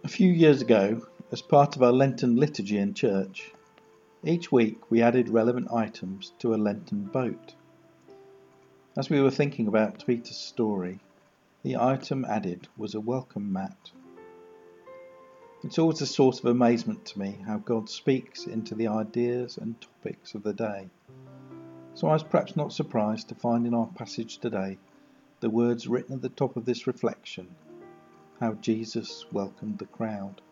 A few years ago, as part of our Lenten liturgy in church, each week we added relevant items to a Lenten boat. As we were thinking about Peter's story, the item added was a welcome mat. It's always a source of amazement to me how God speaks into the ideas and topics of the day. So I was perhaps not surprised to find in our passage today the words written at the top of this reflection, how Jesus welcomed the crowd.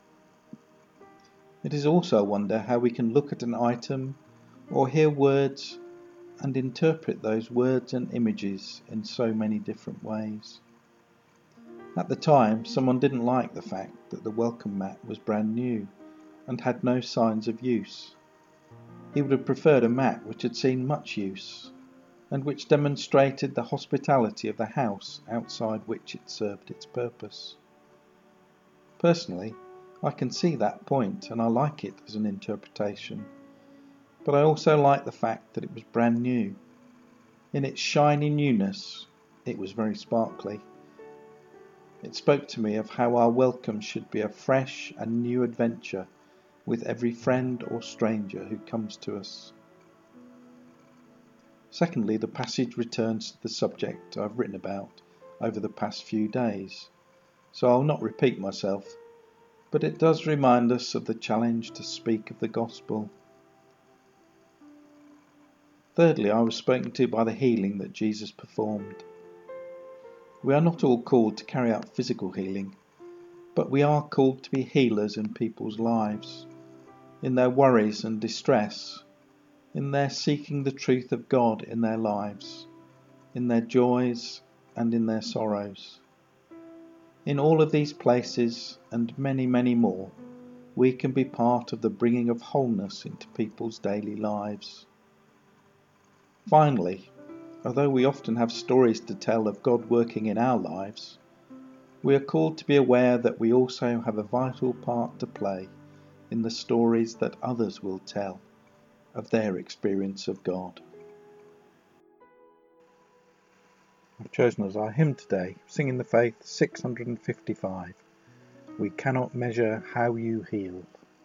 It is also a wonder how we can look at an item or hear words and interpret those words and images in so many different ways. At the time, someone didn't like the fact that the welcome mat was brand new and had no signs of use. He would have preferred a mat which had seen much use and which demonstrated the hospitality of the house outside which it served its purpose. Personally, I can see that point and I like it as an interpretation, but I also like the fact that it was brand new. In its shiny newness, it was very sparkly. It spoke to me of how our welcome should be a fresh and new adventure with every friend or stranger who comes to us. Secondly, the passage returns to the subject I've written about over the past few days, so I'll not repeat myself, but it does remind us of the challenge to speak of the gospel. Thirdly, I was spoken to by the healing that Jesus performed. We are not all called to carry out physical healing, but we are called to be healers in people's lives, in their worries and distress, in their seeking the truth of God in their lives, in their joys and in their sorrows. In all of these places and many, many more, we can be part of the bringing of wholeness into people's daily lives. Finally, although we often have stories to tell of God working in our lives, we are called to be aware that we also have a vital part to play in the stories that others will tell of their experience of God. I've chosen as our hymn today, Singing the Faith 655, We Cannot Measure How You Heal.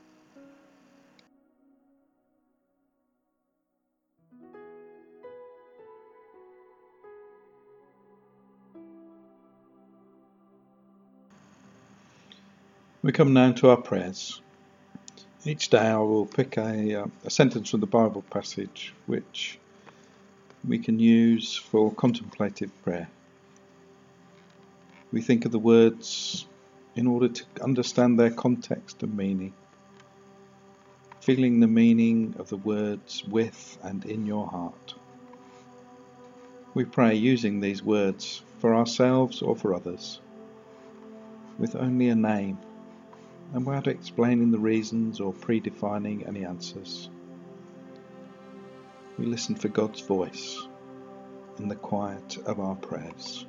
We come now to our prayers. Each day I will pick a sentence from the Bible passage which we can use for contemplative prayer. We think of the words in order to understand their context and meaning, feeling the meaning of the words with and in your heart. We pray using these words for ourselves or for others, with only a name and without explaining the reasons or predefining any answers. We listen for God's voice in the quiet of our prayers.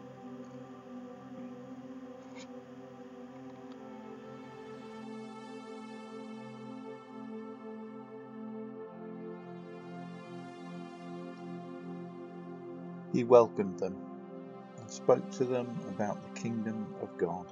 He welcomed them and spoke to them about the kingdom of God.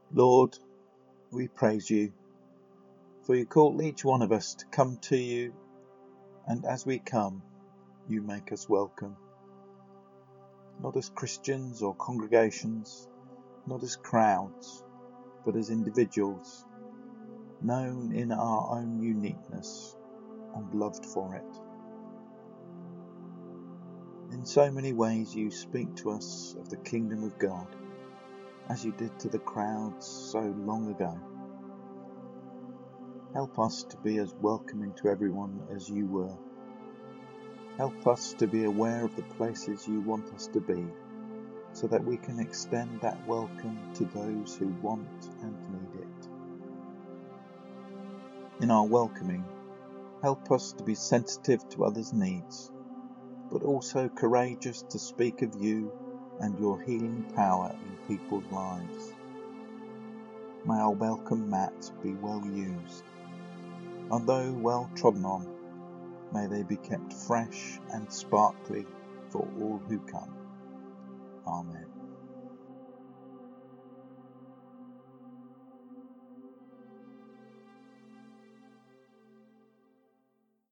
Lord, we praise you, for you call each one of us to come to you, and as we come, you make us welcome. Not as Christians or congregations, not as crowds, but as individuals, known in our own uniqueness and loved for it. In so many ways you speak to us of the kingdom of God, as you did to the crowds so long ago. Help us to be as welcoming to everyone as you were. Help us to be aware of the places you want us to be, so that we can extend that welcome to those who want and need it. In our welcoming, help us to be sensitive to others' needs, but also courageous to speak of you and your healing power in people's lives. May our welcome mat be well used, and though well trodden on, may they be kept fresh and sparkly for all who come. Amen.